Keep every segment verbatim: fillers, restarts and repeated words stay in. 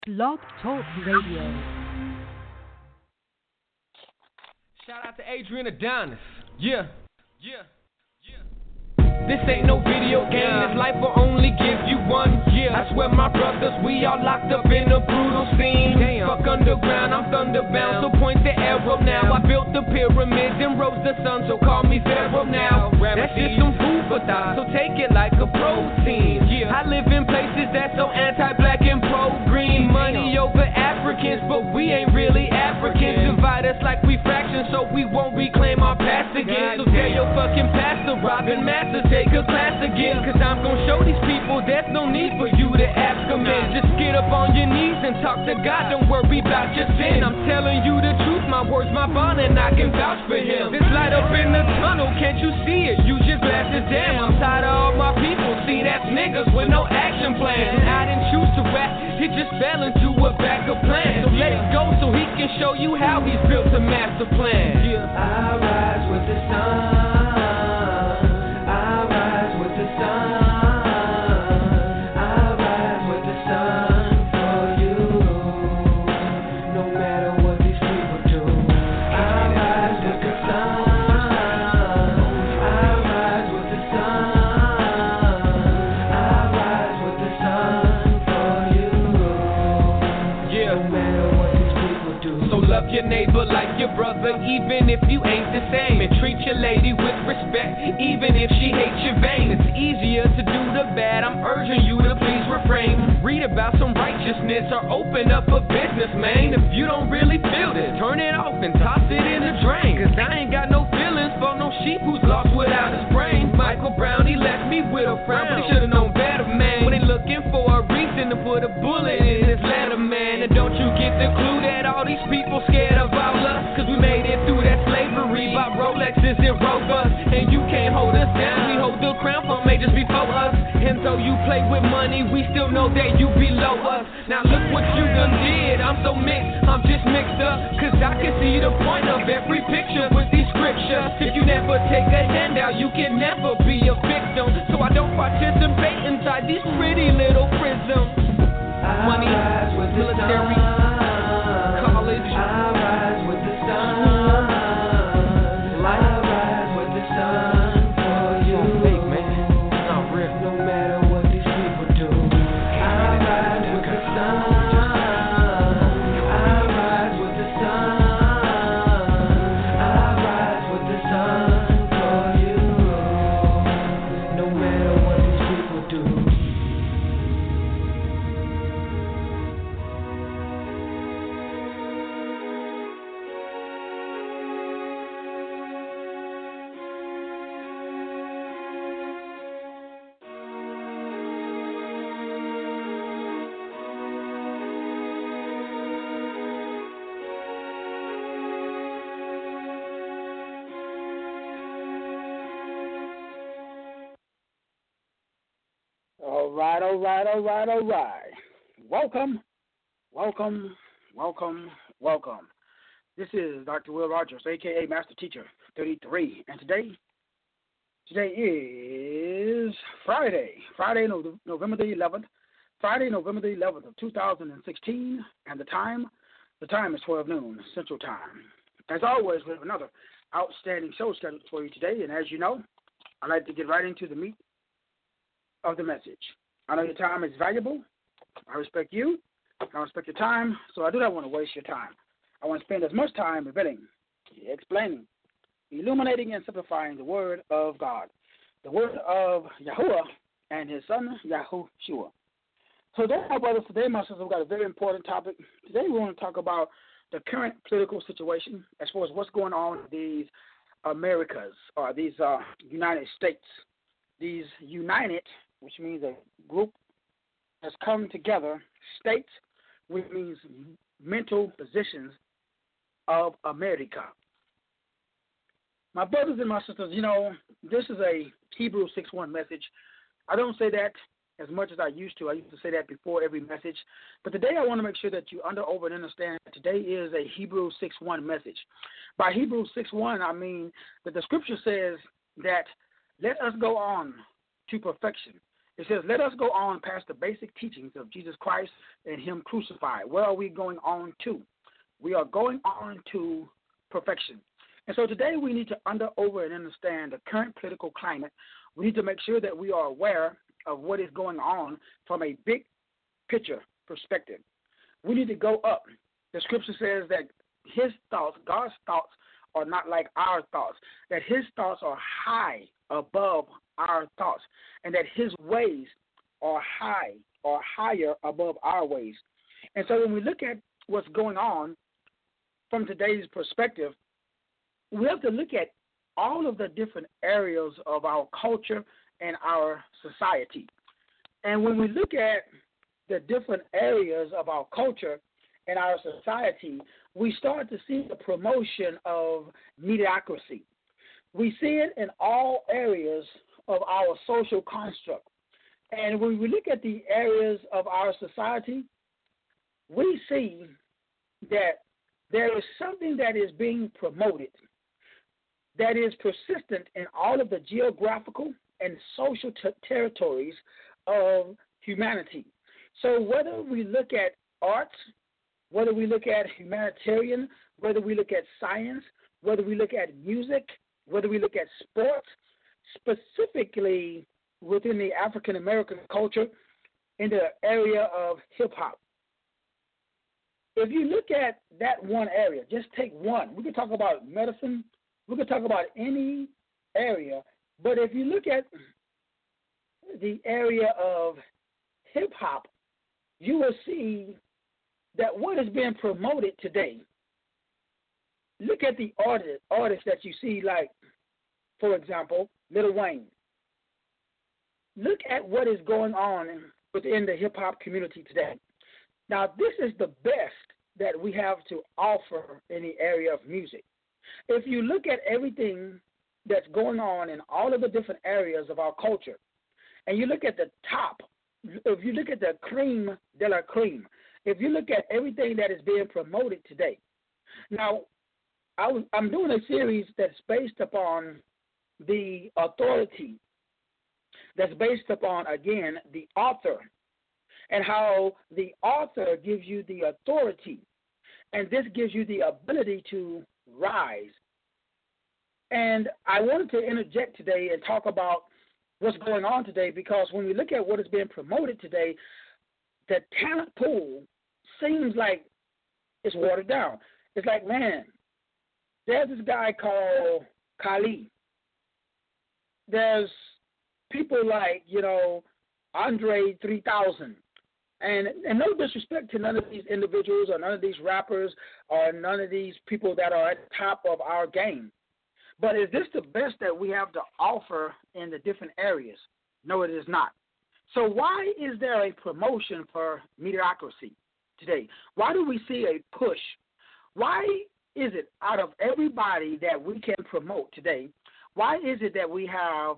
Blog Talk Radio. Shout out to Adrian Adonis. Yeah, yeah, yeah. This ain't no video game. This life will only give you one year. I swear, my brothers, we all locked up in a brutal scene. Damn. Fuck underground, I'm thunderbound. So point the arrow now. I built the pyramids and rose the sun. So call me Pharaoh now. That's just some food for thought. So take it like a protein. Yeah. I live in places that's so anti-black and pro-green. Money over Africans, but we ain't really Africans. Divide us like we fractions, so we won't reclaim our past again. So tell your fucking pastor, Robin Master, take a class again. Cause I'm gonna show these people there's no need for you to ask them in. Just get up on your knees and talk to God. Don't worry about your sin. I'm telling you the truth, my words, my bond, and I can vouch for him. This light up in the tunnel, can't you see it? Use your glasses, damn. I'm tired of all my people. See, that's niggas with no action plan. And I didn't choose to rap, it just fell into a backup plan. So let's go so he can show you how he's built a master plan. Yeah. I rise with the sun. Your neighbor like your brother, even if you ain't the same. And treat your lady with respect, even if she hates your vein. It's easier to do the bad, I'm urging you to please refrain. Read about some righteousness or open up a business, man. If you don't really feel this, turn it off and toss it in the drain. Cause I ain't got no feelings for no sheep who's lost without his brain. Michael Brown, he left me with a frown, but he should've known better, man. When they looking for a reason to put a bullet in his letter, man. And don't you get the clue that all these people scared of our love? Cause we made it through that slavery by Rolexes and Rovers. And you can't hold us down, we hold the crown for majors before us. And though you play with money, we still know that you below us. Now look what you done did, I'm so mixed, I'm just mixed up. Cause I can see the point of every picture with these scriptures. If you never take a handout, you can never be a victim. So I don't participate inside these pretty little prisms. Money, military, college, I rise with the sun. I rise with the sun for you. Fake, man. Not real. No matter what these people do, I rise with the sun. I rise with the sun. I rise with the sun for you. No matter what these people do. All right, all right, all right, all right. Welcome, welcome, welcome, welcome. This is Doctor Will Rogers, a k a. Master Teacher thirty-three, and today, today is Friday, Friday, no, November the eleventh, Friday, November the eleventh of two thousand sixteen, and the time, the time is twelve noon Central Time. As always, we have another outstanding show scheduled for you today, and as you know, I'd like to get right into the meat of the message. I know your time is valuable. I respect you. I respect your time, so I do not want to waste your time. I want to spend as much time revealing, explaining, illuminating, and simplifying the Word of God, the Word of Yahuwah and His Son, Yahushua. So today, my brothers, today, my sisters, we've got a very important topic. Today, we want to talk about the current political situation as far as what's going on in these Americas, or these uh, United States. These united, which means a group has come together, states, which means mental positions of America. My brothers and my sisters, you know, this is a Hebrew six one message. I don't say that as much as I used to. I used to say that before every message. But today I want to make sure that you under, over, and understand that today is a Hebrew six one message. By Hebrew six one, I mean that the scripture says that let us go on to perfection, It says, let us go on past the basic teachings of Jesus Christ and him crucified. Where are we going on to? We are going on to perfection. And so today we need to under, over, and understand the current political climate. We need to make sure that we are aware of what is going on from a big picture perspective. We need to go up. The scripture says that his thoughts, God's thoughts, are not like our thoughts, that his thoughts are high above our thoughts, and that his ways are high or higher above our ways. And so when we look at what's going on from today's perspective, we have to look at all of the different areas of our culture and our society. And when we look at the different areas of our culture and our society, we start to see the promotion of mediocrity. We see it in all areas of our social construct. And when we look at the areas of our society, we see that there is something that is being promoted that is persistent in all of the geographical and social t- territories of humanity. So whether we look at arts, whether we look at humanitarian, whether we look at science, whether we look at music, whether we look at sports, specifically within the African American culture in the area of hip-hop. If you look at that one area, just take one. We can talk about medicine. We can talk about any area. But if you look at the area of hip-hop, you will see that what is being promoted today, look at the artist, artists that you see, like, for example, Lil Wayne. Look at what is going on within the hip-hop community today. Now, this is the best that we have to offer in the area of music. If you look at everything that's going on in all of the different areas of our culture, and you look at the top, if you look at the cream de la cream, if you look at everything that is being promoted today. Now, I was, I'm doing a series that's based upon the authority, that's based upon, again, the author, and how the author gives you the authority, and this gives you the ability to rise. And I wanted to interject today and talk about what's going on today, because when we look at what is being promoted today, the talent pool seems like it's watered down. It's like, man, there's this guy called Khalid. There's people like, you know, Andre three thousand. And, and no disrespect to none of these individuals or none of these rappers or none of these people that are at the top of our game. But is this the best that we have to offer in the different areas? No, it is not. So why is there a promotion for mediocrity today? Why do we see a push? Why is it out of everybody that we can promote today, why is it that we have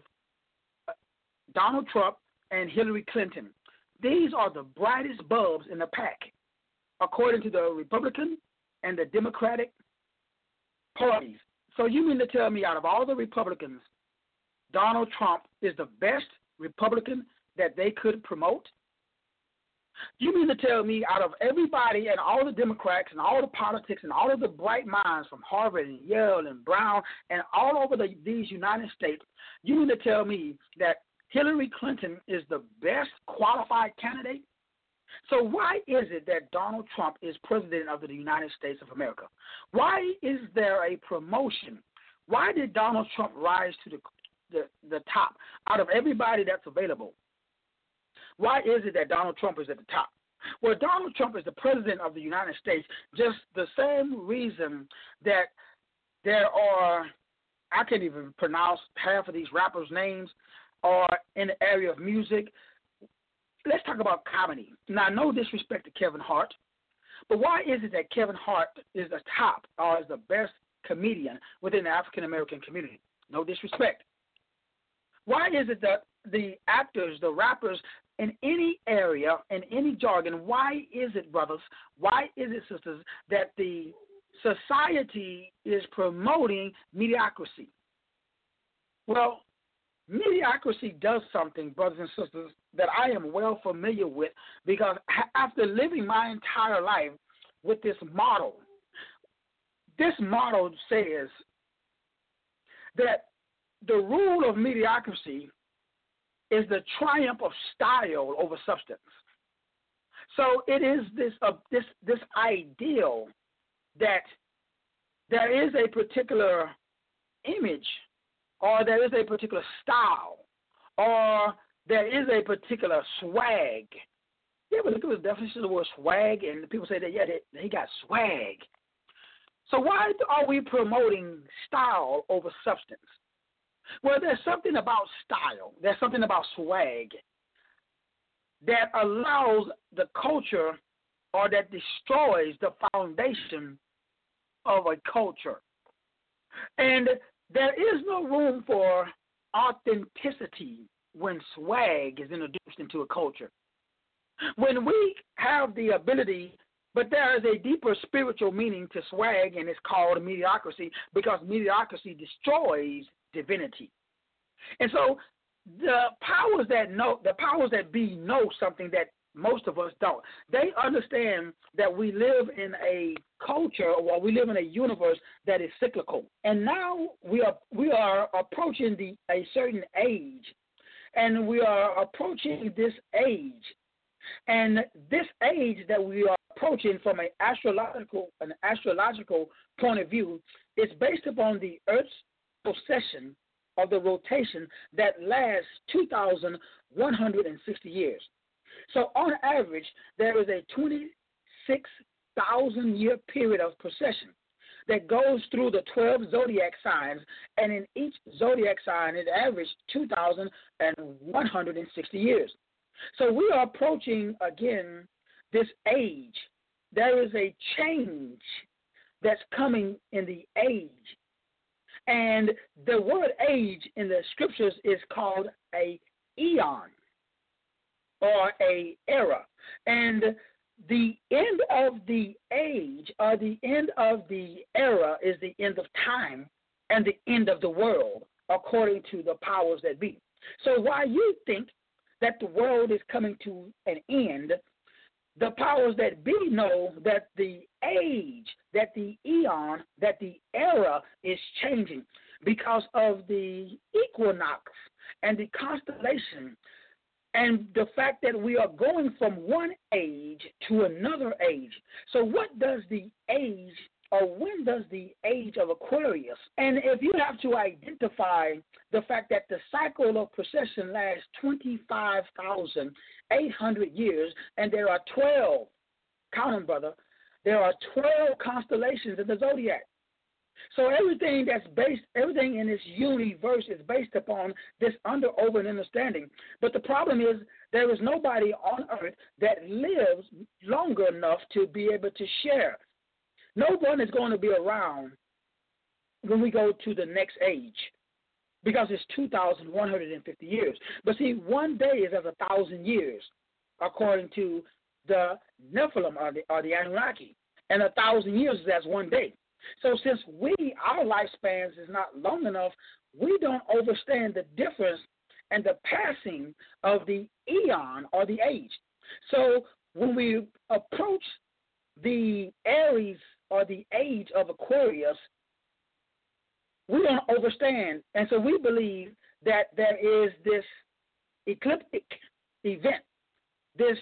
Donald Trump and Hillary Clinton? These are the brightest bulbs in the pack, according to the Republican and the Democratic parties. So you mean to tell me out of all the Republicans, Donald Trump is the best Republican that they could promote? You mean to tell me out of everybody and all the Democrats and all the politics and all of the bright minds from Harvard and Yale and Brown and all over the, these United States, you mean to tell me that Hillary Clinton is the best qualified candidate? So why is it that Donald Trump is president of the United States of America? Why is there a promotion? Why did Donald Trump rise to the, the, the top out of everybody that's available? Why is it that Donald Trump is at the top? Well, Donald Trump is the president of the United States, just the same reason that there are, I can't even pronounce half of these rappers' names, or in the area of music. Let's talk about comedy. Now, no disrespect to Kevin Hart, but why is it that Kevin Hart is the top or is the best comedian within the African-American community? No disrespect. Why is it that the actors, the rappers, in any area, in any jargon, why is it, brothers, why is it, sisters, that the society is promoting mediocrity? Well, mediocrity does something, brothers and sisters, that I am well familiar with because after living my entire life with this model, this model says that the rule of mediocrity is the triumph of style over substance. So it is this uh, this this ideal that there is a particular image, or there is a particular style, or there is a particular swag. You ever look at the definition of the word swag, and people say that, yeah, they, they got swag. So why are we promoting style over substance? Well, there's something about style, there's something about swag that allows the culture, or that destroys the foundation of a culture. And there is no room for authenticity when swag is introduced into a culture. When we have the ability, but there is a deeper spiritual meaning to swag, and it's called mediocrity, because mediocrity destroys divinity. And so the powers that know, the powers that be know something that most of us don't. They understand that we live in a culture, or we live in a universe that is cyclical. And now we are we are approaching the a certain age, and we are approaching this age, and this age that we are approaching from an astrological an astrological point of view is based upon the Earth's precession of the rotation that lasts two thousand one hundred sixty years. So on average, there is a twenty-six thousand year period of precession that goes through the twelve zodiac signs, and in each zodiac sign it averages two thousand one hundred sixty years. So we are approaching, again, this age. There is a change that's coming in the age. And the word age in the scriptures is called a eon, or a era. And the end of the age, or the end of the era, is the end of time and the end of the world, according to the powers that be. So while you think that the world is coming to an end, the powers that be know that the age, that the eon, that the era is changing because of the equinox and the constellation, and the fact that we are going from one age to another age. So what does the age, or when does the age of Aquarius? And if you have to identify the fact that the cycle of precession lasts twenty-five thousand eight hundred years, and there are twelve, count them, brother, there are twelve constellations in the zodiac. So everything that's based, everything in this universe is based upon this under, over, and understanding. But the problem is there is nobody on earth that lives longer enough to be able to share. No one is going to be around when we go to the next age, because it's two thousand one hundred fifty years. But see, one day is as a thousand years, according to the Nephilim, or the, or the Anunnaki. And a thousand years is as one day. So since we, our lifespans is not long enough, we don't understand the difference and the passing of the eon, or the age. So when we approach the Aries, or the age of Aquarius, we don't understand. And so we believe that there is this ecliptic event, this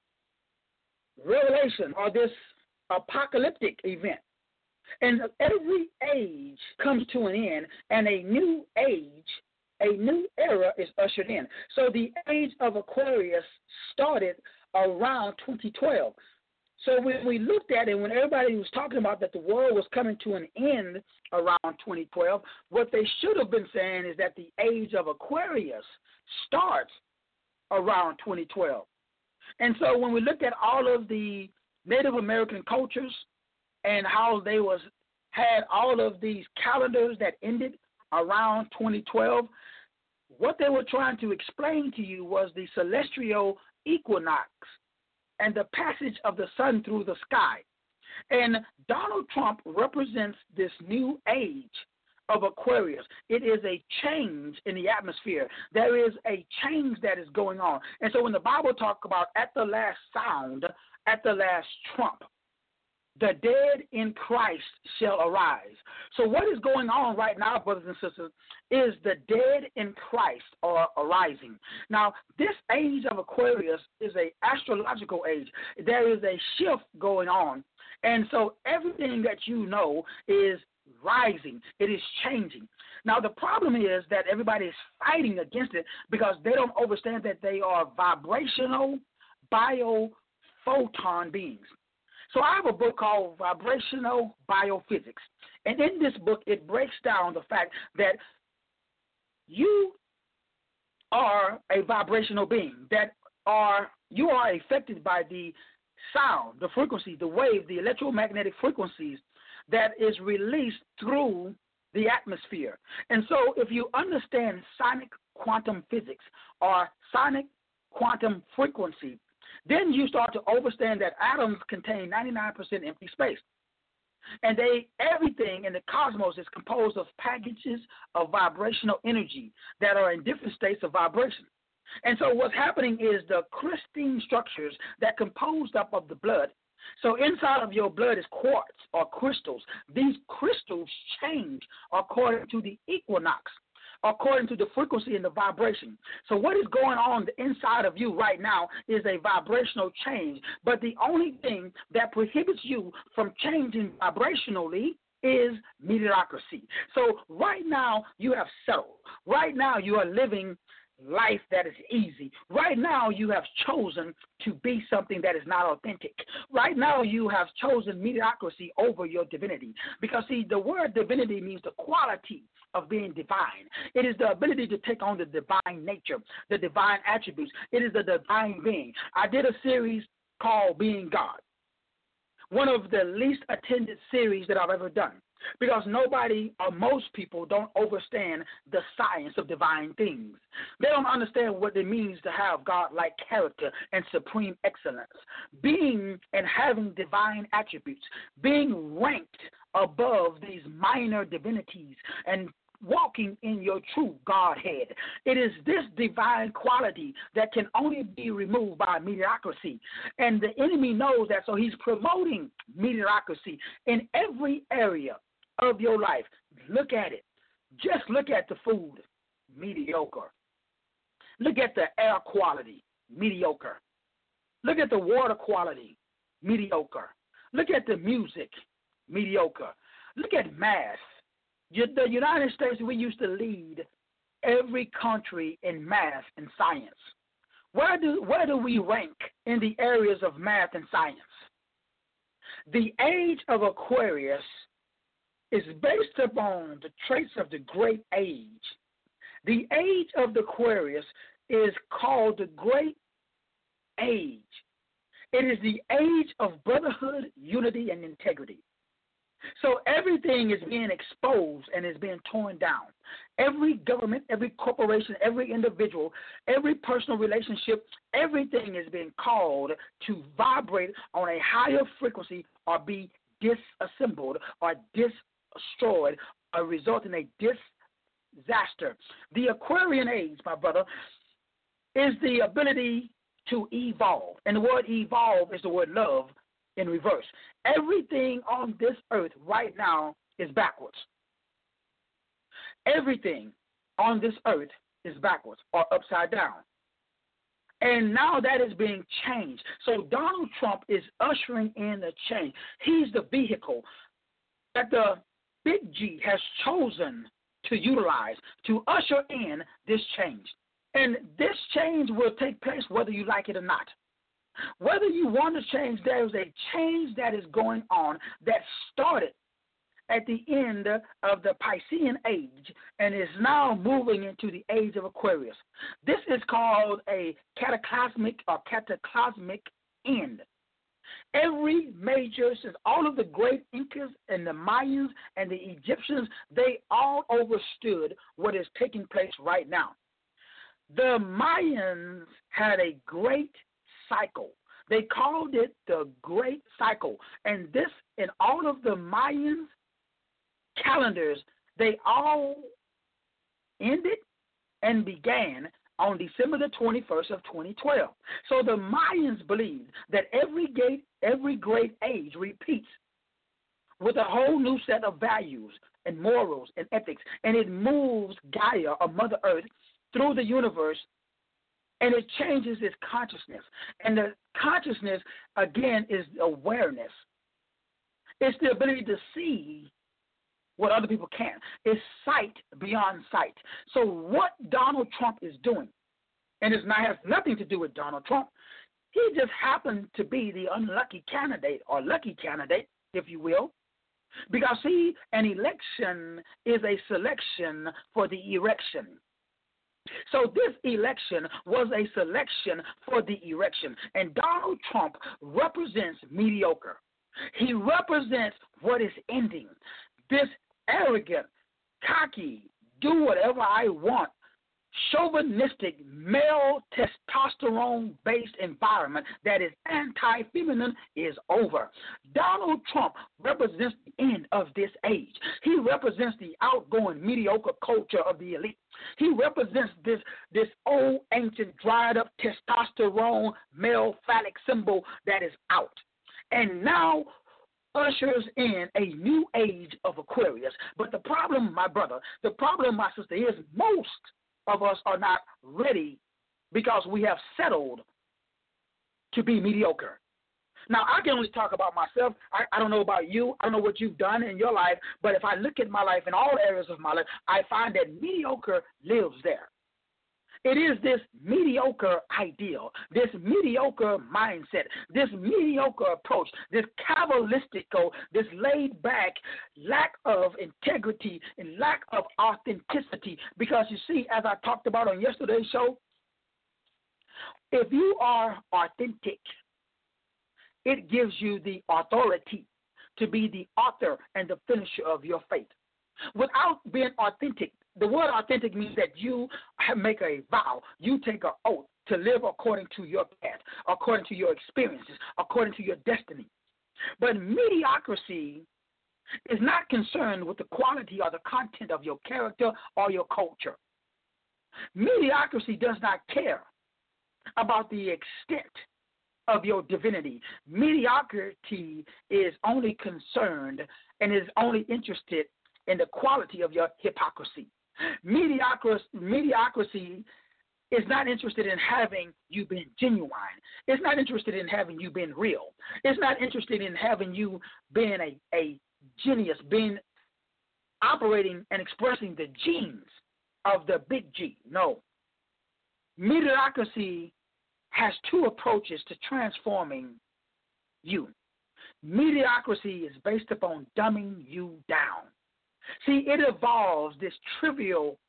revelation, or this apocalyptic event. And every age comes to an end, and a new age, a new era is ushered in. So the age of Aquarius started around twenty twelve. So when we looked at it, when everybody was talking about that the world was coming to an end around twenty twelve, what they should have been saying is that the age of Aquarius starts around twenty twelve. And so when we looked at all of the Native American cultures and how they was had all of these calendars that ended around twenty twelve, what they were trying to explain to you was the celestial equinox and the passage of the sun through the sky. And Donald Trump represents this new age of Aquarius, it is a change in the atmosphere. There is a change that is going on. And so when the Bible talks about at the last sound, at the last trump, the dead in Christ shall arise. So what is going on right now, brothers and sisters, is the dead in Christ are arising. Now, this age of Aquarius is an astrological age. There is a shift going on. And so everything that you know is rising. It is changing. Now, the problem is that everybody is fighting against it because they don't understand that they are vibrational biophoton beings. So I have a book called Vibrational Biophysics. And in this book, it breaks down the fact that you are a vibrational being, that are you are affected by the sound, the frequency, the wave, the electromagnetic frequencies that is released through the atmosphere. And so if you understand sonic quantum physics or sonic quantum frequency, then you start to understand that atoms contain ninety-nine percent empty space. And they everything in the cosmos is composed of packages of vibrational energy that are in different states of vibration. And so what's happening is the crystalline structures that composed up of the blood. So inside of your blood is quartz or crystals. These crystals change according to the equinox, according to the frequency and the vibration. So what is going on the inside of you right now is a vibrational change. But the only thing that prohibits you from changing vibrationally is mediocrity. So right now you have settled. Right now you are living life that is easy. Right now you have chosen to be something that is not authentic. Right now you have chosen mediocrity over your divinity. Because, see, the word divinity means the quality of being divine. It is the ability to take on the divine nature, the divine attributes. It is the divine being. I did a series called Being God, one of the least attended series that I've ever done, because nobody or most people don't understand the science of divine things. They don't understand what it means to have God-like character and supreme excellence, being and having divine attributes, being ranked above these minor divinities and walking in your true Godhead. It is this divine quality that can only be removed by mediocrity. And the enemy knows that, so he's promoting mediocrity in every area of your life. Look at it. Just look at the food, mediocre. Look at the air quality, mediocre. Look at the water quality, mediocre. Look at the music, mediocre. Look at math. The United States, we used to lead every country in math and science. Where do, where do we rank in the areas of math and science? The age of Aquarius is based upon the traits of the great age. The age of the Aquarius is called the great age. It is the age of brotherhood, unity, and integrity. So everything is being exposed and is being torn down. Every government, every corporation, every individual, every personal relationship, everything is being called to vibrate on a higher frequency or be disassembled or destroyed or result in a disaster. The Aquarian age, my brother, is the ability to evolve. And the word evolve is the word love in reverse. Everything on this earth right now is backwards. Everything on this earth is backwards or upside down. And now that is being changed. So Donald Trump is ushering in a change. He's the vehicle that the big G has chosen to utilize to usher in this change. And this change will take place whether you like it or not. Whether you want to change, there is a change that is going on that started at the end of the Piscean age and is now moving into the age of Aquarius. This is called a cataclysmic or cataclysmic end. Every major, since all of the great Incas and the Mayans and the Egyptians, they all understood what is taking place right now. The Mayans had a great cycle. They called it the Great Cycle. And this, in all of the Mayan calendars, They all ended and began on December the twenty-first of twenty twelve. So the Mayans believed that every great, every great age repeats with a whole new set of values and morals and ethics, and it moves Gaia, or Mother Earth, through the universe, and it changes its consciousness. And the consciousness, again, is awareness. It's the ability to see what other people can't. It's sight beyond sight. So what Donald Trump is doing, and it has nothing to do with Donald Trump, he just happened to be the unlucky candidate, or lucky candidate, if you will, because, see, an election is a selection for the erection. So this election was a selection for the erection, and Donald Trump represents mediocre. He represents what is ending. This arrogant, cocky, do whatever I want, chauvinistic, male testosterone-based environment that is anti-feminine is over. Donald Trump represents the end of this age. He represents the outgoing, mediocre culture of the elite. He represents this, this old, ancient, dried-up testosterone male phallic symbol that is out. And now ushers in a new age of Aquarius. But the problem, my brother, the problem, my sister, is most of us are not ready because we have settled to be mediocre. Now, I can only talk about myself. I, I don't know about you. I don't know what you've done in your life. But if I look at my life, in all areas of my life, I find that mediocre lives there. It is this mediocre ideal, this mediocre mindset, this mediocre approach, this cabalistical, this laid-back lack of integrity and lack of authenticity. Because, you see, as I talked about on yesterday's show, if you are authentic, it gives you the authority to be the author and the finisher of your faith. Without being authentic, the word authentic means that you make a vow, you take an oath to live according to your path, according to your experiences, according to your destiny. But mediocrity is not concerned with the quality or the content of your character or your culture. Mediocrity does not care about the extent of your divinity. Mediocrity is only concerned and is only interested in the quality of your hypocrisy. Mediocrity, mediocrity is not interested in having you been genuine. It's not interested in having you been real. It's not interested in having you being a, a genius, being operating and expressing the genes of the big G. No. Mediocrity has two approaches to transforming you. Mediocrity is based upon dumbing you down. See, it evolves this trivial,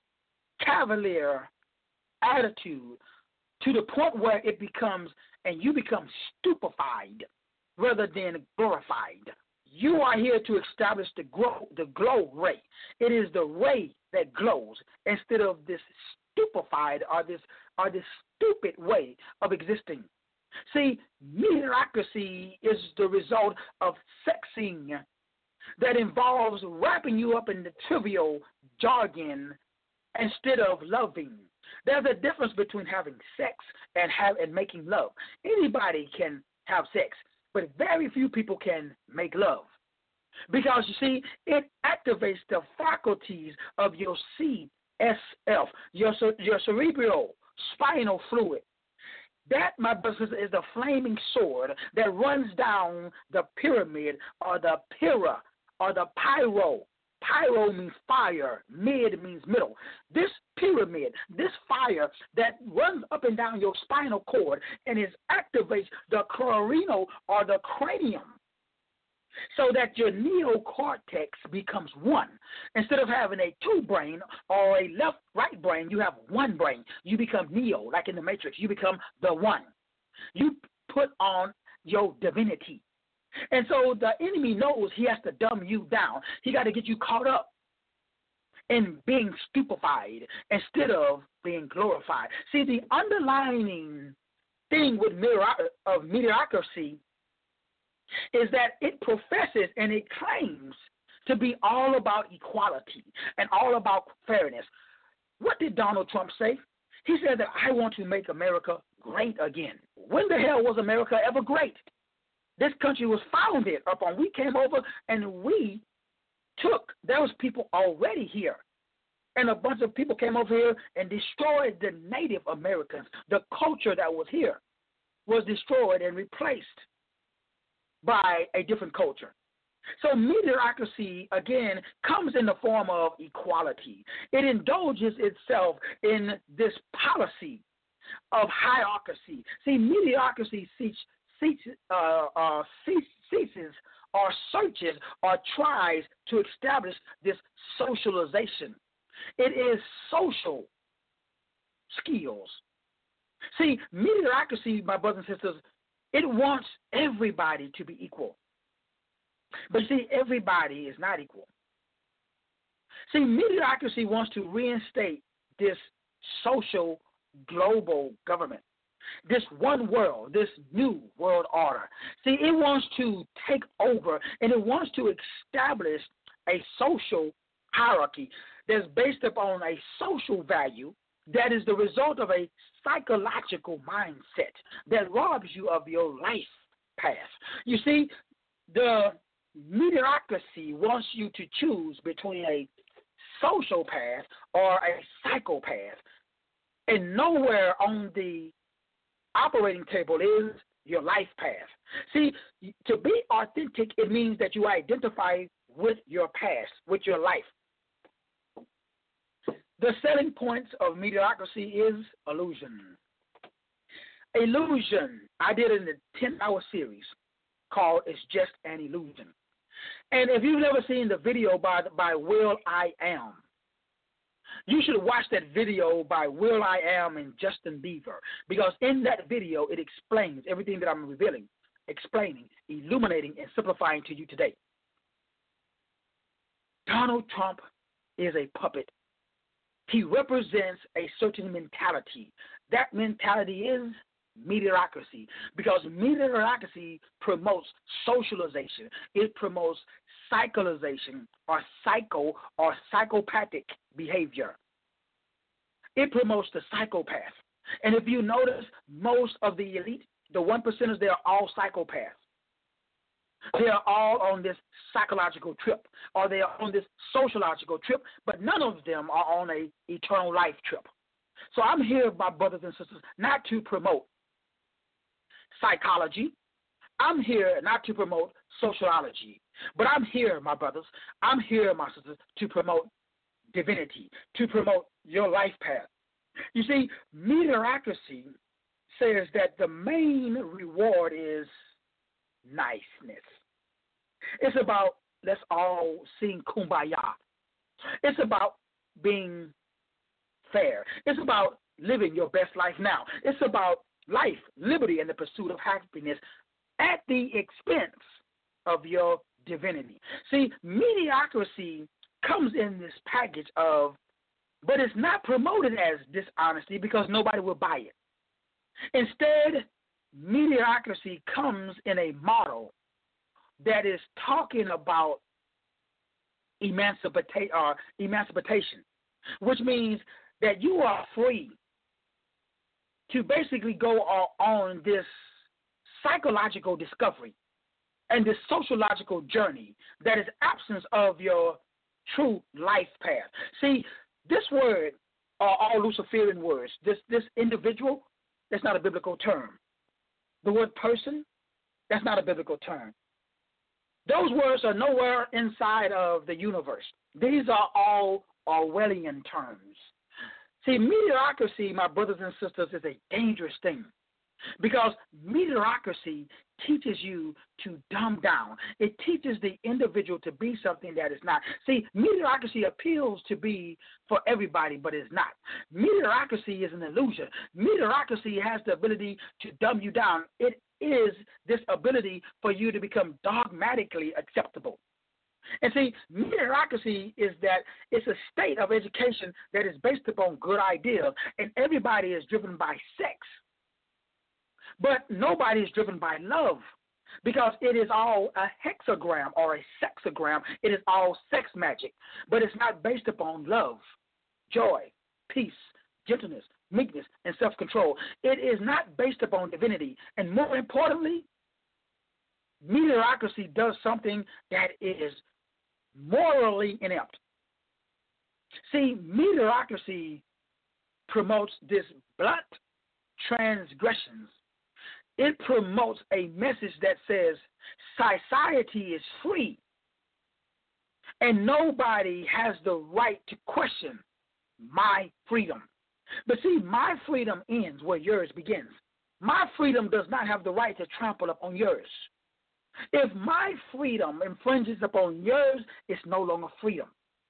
cavalier attitude to the point where it becomes, and you become stupefied rather than glorified. You are here to establish the glow, the glow ray. It is the ray that glows instead of this stupefied or this or this stupid way of existing. See, mediocrity is the result of sexing that involves wrapping you up in the trivial jargon instead of loving. There's a difference between having sex and have and making love. Anybody can have sex, but very few people can make love. Because, you see, it activates the faculties of your C S F, your, your cerebral spinal fluid. That, my brothers, is the flaming sword that runs down the pyramid or the pira or the pyro. Pyro means fire. Mid means middle. This pyramid, this fire that runs up and down your spinal cord and it activates the cranial or the cranium so that your neocortex becomes one. Instead of having a two brain or a left-right brain, you have one brain. You become neo, like in the Matrix. You become the one. You put on your divinity. And so the enemy knows he has to dumb you down. He got to get you caught up in being stupefied instead of being glorified. See, the underlying thing with medioc- of mediocrity is that it professes and it claims to be all about equality and all about fairness. What did Donald Trump say? He said that I want to make America great again. When the hell was America ever great? This country was founded upon, we came over and we took, there was people already here. And a bunch of people came over here and destroyed the Native Americans. The culture that was here was destroyed and replaced by a different culture. So mediocrity, again, comes in the form of equality. It indulges itself in this policy of hierarchy. See, mediocrity ceases, uh, uh, ceases or searches or tries to establish this socialization. It is social skills. See, mediocrity, my brothers and sisters, it wants everybody to be equal. But see, everybody is not equal. See, mediocrity wants to reinstate this social global government, this one world, this new world order. See, it wants to take over and it wants to establish a social hierarchy that's based upon a social value that is the result of a psychological mindset that robs you of your life path. You see, the mediocrity wants you to choose between a social path or a psychopath, and nowhere on the operating table is your life path. See, to be authentic, it means that you identify with your past, with your life. The selling points of mediocrity is illusion. Illusion, I did in the ten-hour series called It's Just an Illusion. And if you've never seen the video by, by Will I Am, you should watch that video by Will I Am and Justin Bieber, because in that video it explains everything that I'm revealing, explaining, illuminating, and simplifying to you today. Donald Trump is a puppet. He represents a certain mentality. That mentality is mediocrity, because mediocrity promotes socialization. It promotes psycholoization or psycho or psychopathic behavior. It promotes the psychopath. And if you notice, most of the elite, the one percenters, they're all psychopaths. They are all on this psychological trip, or they are on this sociological trip, but none of them are on a eternal life trip. So I'm here, my brothers and sisters, not to promote psychology. I'm here not to promote sociology, but I'm here, my brothers, I'm here, my sisters, to promote divinity, to promote your life path. You see, mediocrity says that the main reward is niceness. It's about let's all sing kumbaya. It's about being fair. It's about living your best life now. It's about life, liberty, and the pursuit of happiness at the expense of your divinity. See, mediocrity comes in this package of, but it's not promoted as dishonesty because nobody will buy it. Instead, mediocrity comes in a model that is talking about emancipate, uh, emancipation, which means that you are free to basically go on this psychological discovery and this sociological journey that is absence of your true life path. See, this word are all Luciferian words. This this individual, that's not a biblical term. The word person, that's not a biblical term. Those words are nowhere inside of the universe. These are all Orwellian terms. See, mediocrity, my brothers and sisters, is a dangerous thing because mediocrity teaches you to dumb down. It teaches the individual to be something that is not. See, mediocrity appeals to be for everybody, but it's not. Mediocrity is an illusion. Mediocrity has the ability to dumb you down. It is this ability for you to become dogmatically acceptable. And see, mediocrity is that it's a state of education that is based upon good ideas, and everybody is driven by sex. But nobody is driven by love. because it is all a hexagram or a sexagram. It is all sex magic, but it's not based upon love, joy, peace, gentleness, meekness, and self-control. It is not based upon divinity. And more importantly, mediocrity does something that is morally inept. See, mediocrity promotes this blunt transgressions. It promotes a message that says society is free and nobody has the right to question my freedom. But see, my freedom ends where yours begins. My freedom does not have the right to trample upon yours. If my freedom infringes upon yours, it's no longer freedom.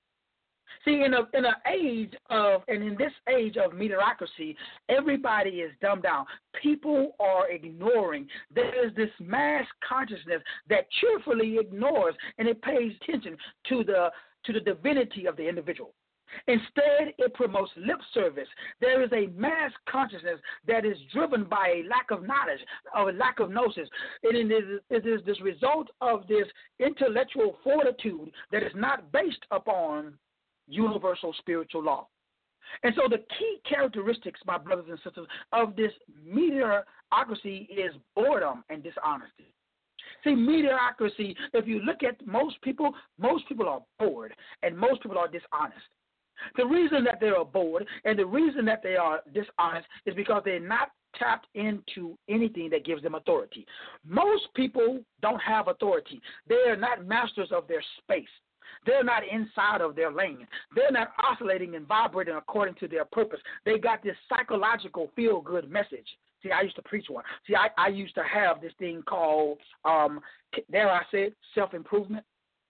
See, in a in an age of, and in this age of mediocrity, everybody is dumbed down. People are ignoring. There is this mass consciousness that cheerfully ignores and it pays attention to the to the divinity of the individual. Instead, it promotes lip service. There is a mass consciousness that is driven by a lack of knowledge, or a lack of gnosis. It is, it is this result of this intellectual fortitude that is not based upon universal spiritual law. And so the key characteristics, my brothers and sisters, of this mediocrity is boredom and dishonesty. See, mediocrity, if you look at most people, most people are bored and most people are dishonest. The reason that they are bored and the reason that they are dishonest is because they're not tapped into anything that gives them authority. Most people don't have authority. They are not masters of their space. They're not inside of their lane. They're not oscillating and vibrating according to their purpose. They got this psychological feel-good message. See, I used to preach one. See, I, I used to have this thing called, um, dare I say it, self-improvement.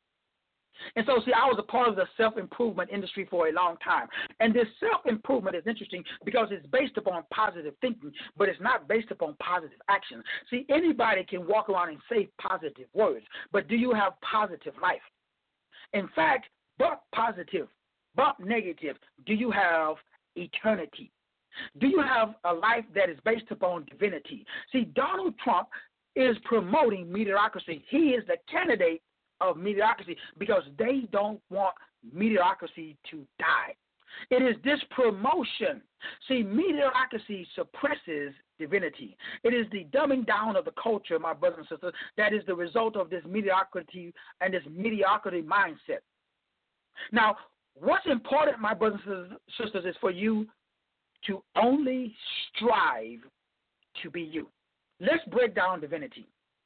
And so, see, I was a part of the self-improvement industry for a long time. And this self-improvement is interesting because it's based upon positive thinking, but it's not based upon positive action. See, anybody can walk around and say positive words, but do you have positive life? In fact, but positive, but negative, do you have eternity? Do you have a life that is based upon divinity? See, Donald Trump is promoting mediocrity. He is the candidate of mediocrity because they don't want mediocrity to die. It is this promotion. See, mediocrity suppresses divinity. It is the dumbing down of the culture, my brothers and sisters, that is the result of this mediocrity and this mediocrity mindset. Now, what's important, my brothers and sisters, is for you to only strive to be you. Let's break down divinity.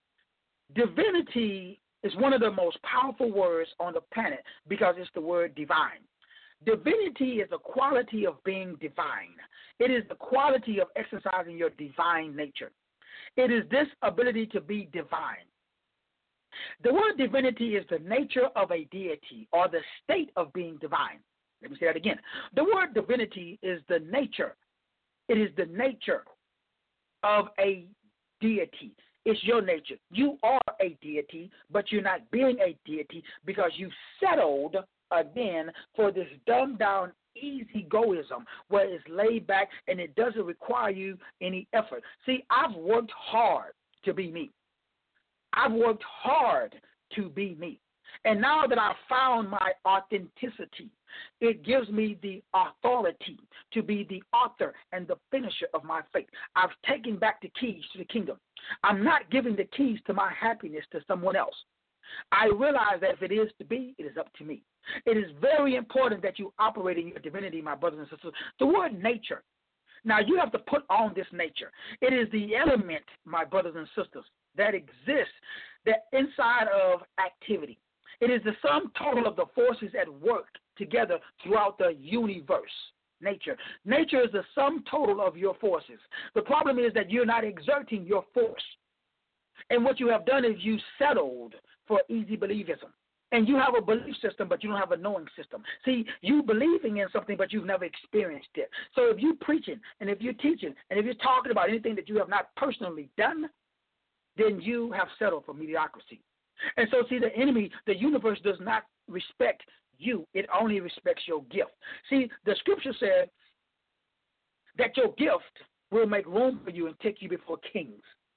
Divinity is one of the most powerful words on the planet because it's the word divine. Divinity is the quality of being divine. It is the quality of exercising your divine nature. It is this ability to be divine. The word divinity is the nature of a deity or the state of being divine. Let me say that again. The word divinity is the nature. It is the nature of a deity. It's your nature. You are a deity, but you're not being a deity because you settled again for this dumbed down easygoism where it's laid back and it doesn't require you any effort. See, I've worked hard to be me. I've worked hard to be me. And now that I've found my authenticity, it gives me the authority to be the author and the finisher of my faith. I've taken back the keys to the kingdom. I'm not giving the keys to my happiness to someone else. I realize that if it is to be, it is up to me. It is very important that you operate in your divinity, my brothers and sisters. The word nature. Now, you have to put on this nature. It is the element, my brothers and sisters, that exists that inside of activity. It is the sum total of the forces at work together throughout the universe. Nature. Nature is the sum total of your forces. The problem is that you're not exerting your force. And what you have done is you settled for easy believism. And you have a belief system, but you don't have a knowing system. See, you believing in something, but you've never experienced it. So if you're preaching, and if you're teaching, and if you're talking about anything that you have not personally done, then you have settled for mediocrity. And so, see, the enemy, the universe does not respect you. It only respects your gift. See, the scripture said that your gift will make room for you and take you before kings.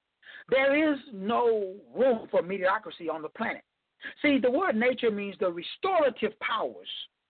There is no room for mediocrity on the planet. See, the word nature means the restorative powers.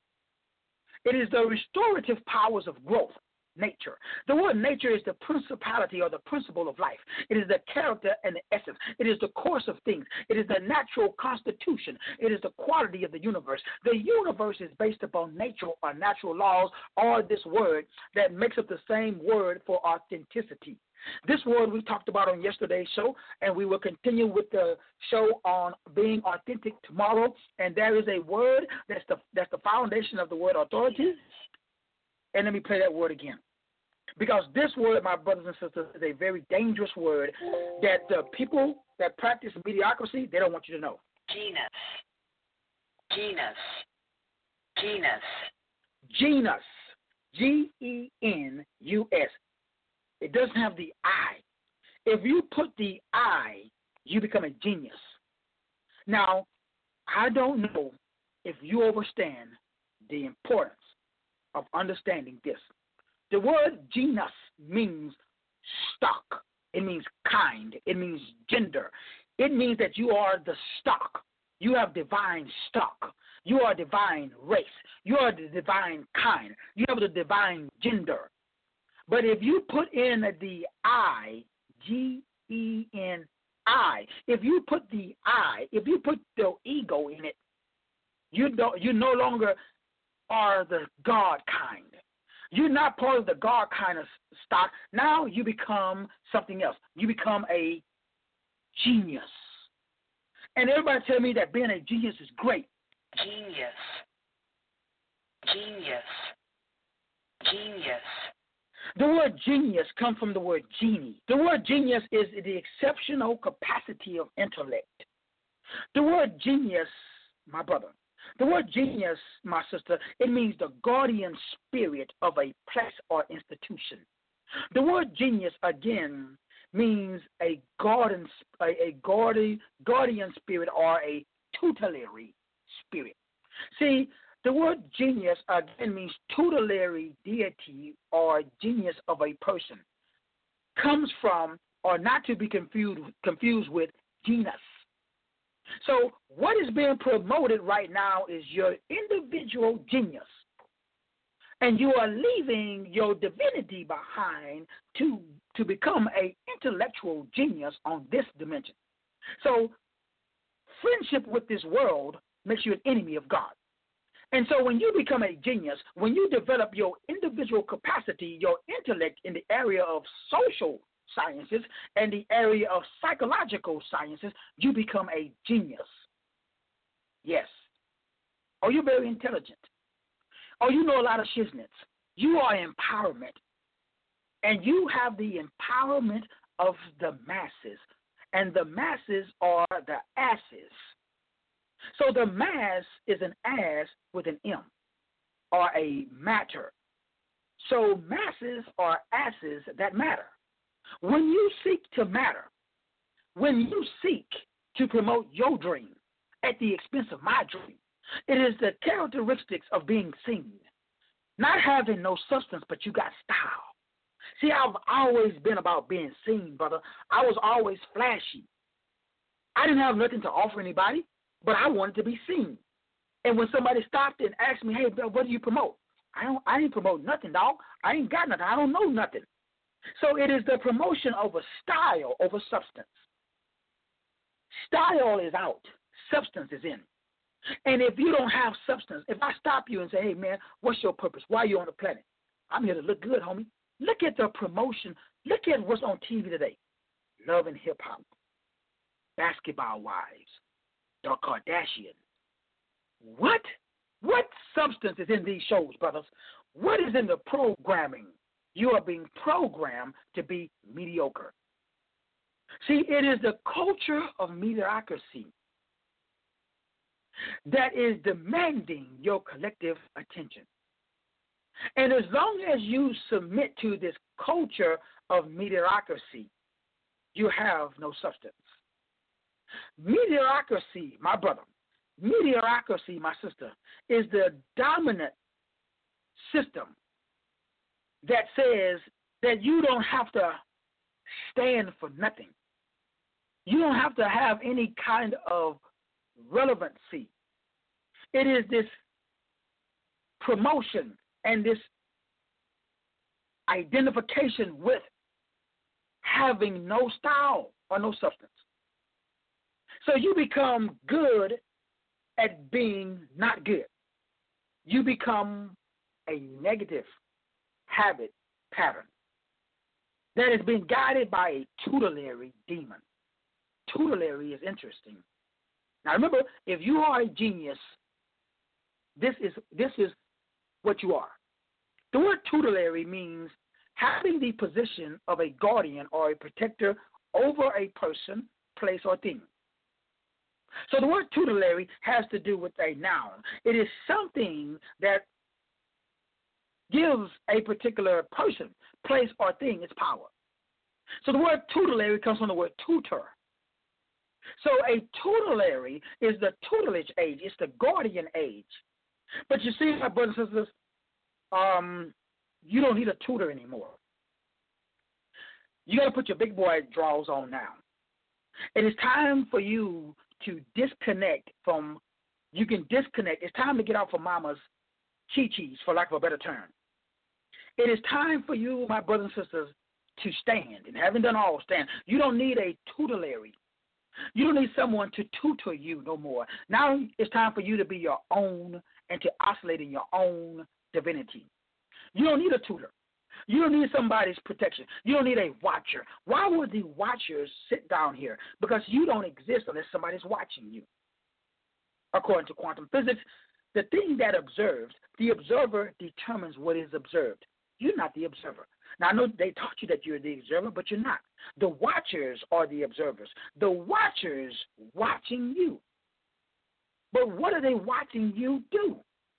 It is the restorative powers of growth, nature. The word nature is the principality or the principle of life. It is the character and the essence. It is the course of things. It is the natural constitution. It is the quality of the universe. The universe is based upon nature or natural laws, or this word that makes up the same word for authenticity. This word we talked about on yesterday's show, and we will continue with the show on being authentic tomorrow. And there is a word that's the that's the foundation of the word authority. And let me play that word again. Because this word, my brothers and sisters, is a very dangerous word that the people that practice mediocrity, they don't want you to know. Genus. Genus. Genus. Genus. G E N U S. It doesn't have the I. If you put the I, you become a genius. Now, I don't know if you understand the importance of understanding this. The word genus means stock. It means kind. It means gender. It means that you are the stock. You have divine stock. You are divine race. You are the divine kind. You have the divine gender. But if you put in the I, G E N I, if you put the I, if you put the ego in it, you don't, you no longer are the God kind. You're not part of the God kind of stock. Now you become something else. You become a genius. And everybody tell me that being a genius is great. Genius. Genius. Genius. The word genius comes from the word genie. The word genius is the exceptional capacity of intellect. The word genius, my brother, the word genius, my sister, it means the guardian spirit of a place or institution. The word genius, again, means a guardian, a, a guardian, guardian spirit or a tutelary spirit. See, the word genius, again, means tutelary deity or genius of a person. Comes from, or not to be confused, confused with, genus. So what is being promoted right now is your individual genius. And you are leaving your divinity behind to, to become an intellectual genius on this dimension. So friendship with this world makes you an enemy of God. And so when you become a genius, when you develop your individual capacity, your intellect in the area of social sciences and the area of psychological sciences, you become a genius. Yes. Or you're very intelligent. Or you know a lot of shiznits. You are empowerment. And you have the empowerment of the masses. And the masses are the asses. So the mass is an ass with an M, or a matter. So masses are asses that matter. When you seek to matter, when you seek to promote your dream at the expense of my dream, it is the characteristics of being seen. Not having no substance, but you got style. See, I've always been about being seen, brother. I was always flashy. I didn't have nothing to offer anybody, but I wanted to be seen. And when somebody stopped and asked me, hey, Bill, what do you promote? I don't. I didn't promote nothing, dog. I ain't got nothing. I don't know nothing. So it is the promotion over style over substance. Style is out. Substance is in. And if you don't have substance, if I stop you and say, hey, man, what's your purpose? Why are you on the planet? I'm here to look good, homie. Look at the promotion. Look at what's on T V today. Love and hip-hop. Basketball wives. The Kardashians. What? What substance is in these shows, brothers? What is in the programming? You are being programmed to be mediocre. See, it is the culture of mediocrity that is demanding your collective attention. And as long as you submit to this culture of mediocrity, you have no substance. Mediocrity, my brother, mediocrity, my sister, is the dominant system that says that you don't have to stand for nothing. You don't have to have any kind of relevancy. It is this promotion and this identification with having no style or no substance. So you become good at being not good. You become a negative habit pattern that is being guided by a tutelary demon. Tutelary is interesting. Now remember, if you are a genius, this is this is what you are. The word tutelary means having the position of a guardian or a protector over a person, place, or thing. So the word tutelary has to do with a noun. It is something that gives a particular person, place, or thing its power. So the word tutelary comes from the word tutor. So a tutelary is the tutelage age. It's the guardian age. But you see, my brothers and sisters, um, you don't need a tutor anymore. You got to put your big boy drawers on now. It is time for you to disconnect from, you can disconnect. It's time to get off of mama's chi-chis, for lack of a better term. It is time for you, my brothers and sisters, to stand. And having done all, stand. You don't need a tutelary. You don't need someone to tutor you no more. Now it's time for you to be your own and to oscillate in your own divinity. You don't need a tutor. You don't need somebody's protection. You don't need a watcher. Why would the watchers sit down here? Because you don't exist unless somebody's watching you. According to quantum physics, the thing that observes, the observer determines what is observed. You're not the observer. Now, I know they taught you that you're the observer, but you're not. The watchers are the observers. The watchers watching you. But what are they watching you do?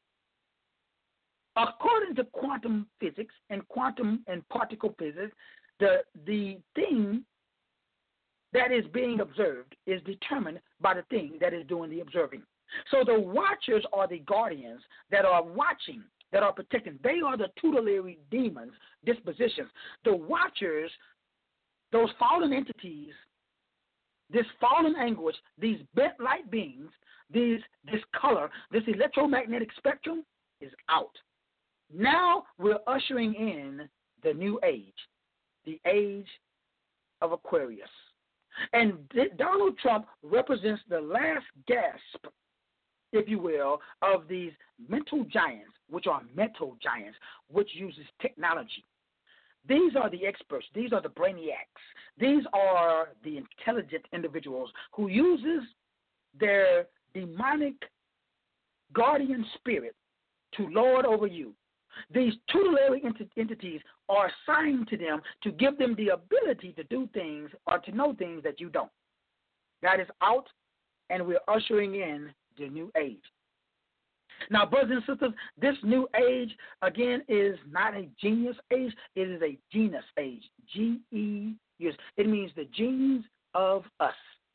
According to quantum physics and quantum and particle physics, the, the thing that is being observed is determined by the thing that is doing the observing. So the watchers are the guardians that are watching, that are protecting. They are the tutelary demons, dispositions. The watchers, those fallen entities, this fallen anguish, these bent light beings, these, this color, this electromagnetic spectrum is out. Now we're ushering in the new age, the age of Aquarius. And Donald Trump represents the last gasp, if you will, of these mental giants, which are mental giants, which uses technology. These are the experts. These are the brainiacs. These are the intelligent individuals who uses their demonic guardian spirit to lord over you. These tutelary ent- entities are assigned to them to give them the ability to do things or to know things that you don't. That is out, and we're ushering in the new age. Now, brothers and sisters, this new age, again, is not a genius age. It is a genus age, G E U S. It means the genes of us.